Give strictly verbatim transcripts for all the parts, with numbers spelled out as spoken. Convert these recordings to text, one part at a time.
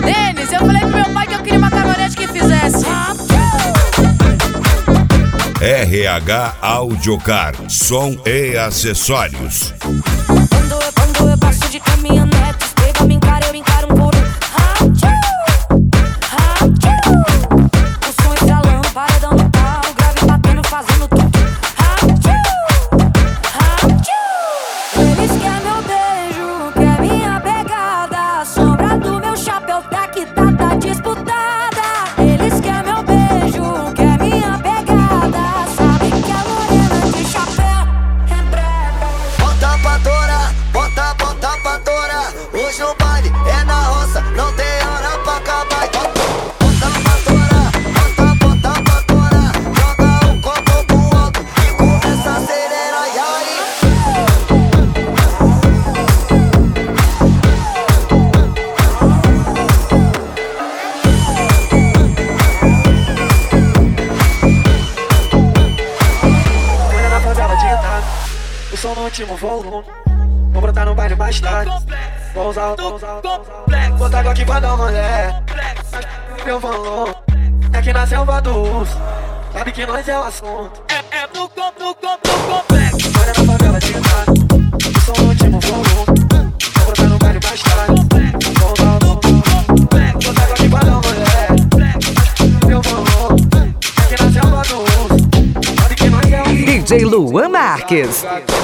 Denis, eu falei pro meu pai que eu queria uma caminhonete que fizesse. R H Audiocar, som e acessórios. Quando eu, quando eu passo de caminhonete, pega, me encara, eu encaro um por um. O som estralando, paredão no pau, o grave batendo, fazendo tudo. Eles querem meu beijo, quer minha pegada. A sombra do meu chapéu tá que tá, tá disputada. Eles querem meu beijo, quer minha pegada. Sabe que a morena de chapéu é brega. Bota pra torar, bota, bota pra torar. Hoje o baile é na roça, não tem hora pra acabar. Bota pra torar, bota, bota pra torar. Joga o copo pro alto e começa a acelerar. E aí? Olha na favela de entrada, o som no último volume. Vou brotar no baile mais tarde. Vou usar o, vou usar o, vou usar o. Botar água aqui pra dar uma mulher. Meu valor é que na selva do urso. Sabe que nós é o assunto. É, é no copo, no copo, no complexo. Olha na favela de entrada, o som no último volume. Vou brotar no baile mais tarde. Vou usar o, vou usar o. Botar água aqui pra dar uma mulher. Meu valor é que na selva do urso. Sabe que nós é o assunto. D J Luan Marques.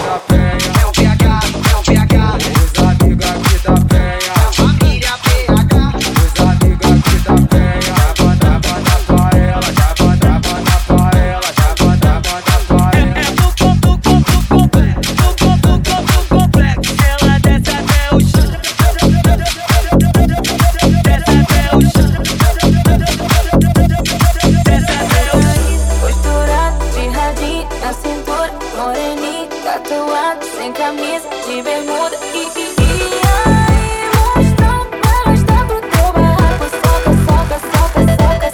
Sem camisa, de bermuda e, e, e aí mostrou pra mostrar pro teu barraco. Soca, soca, soca, soca,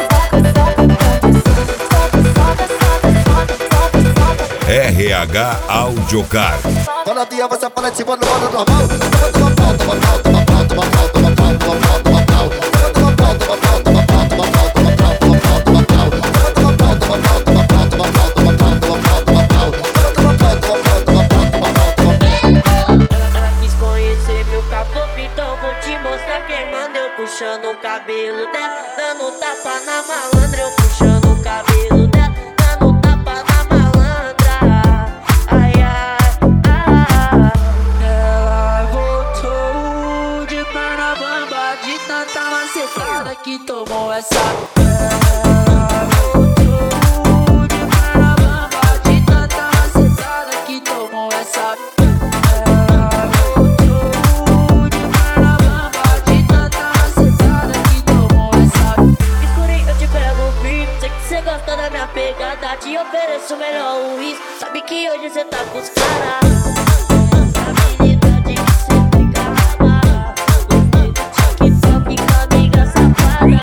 soca, soca, soca, soca, soca. R H Audiocar. Quando a tia você fala de cima do modo normal. Toma, toma pau, toma pau, toma pau, toma pau, toma pau, toma pau, toma pau. Toma, toma pau, toma pau, toma pau, toma pau, toma pau, toma pau, toma pau. Toma, toma pau, toma pau, toma pau, toma pau, toma pau, toma pau, toma pau. Toma, toma pau, toma pau, toma pau, toma pau, toma pau. Ela quis conhecer meu caboclo, então vou te mostrar quem manda. Eu puxando o cabelo dela, dando tapa na malandra. Eu puxando o cabelo dela, dando tapa na malandra. Ai, ai, ai. Ela voltou de perna bamba, de tanta macetada que tomou essa. Ela voltou de perna bamba, de tanta macetada que tomou essa. Te ofereço o melhor uísque. Sabe que hoje cê tá com os caras.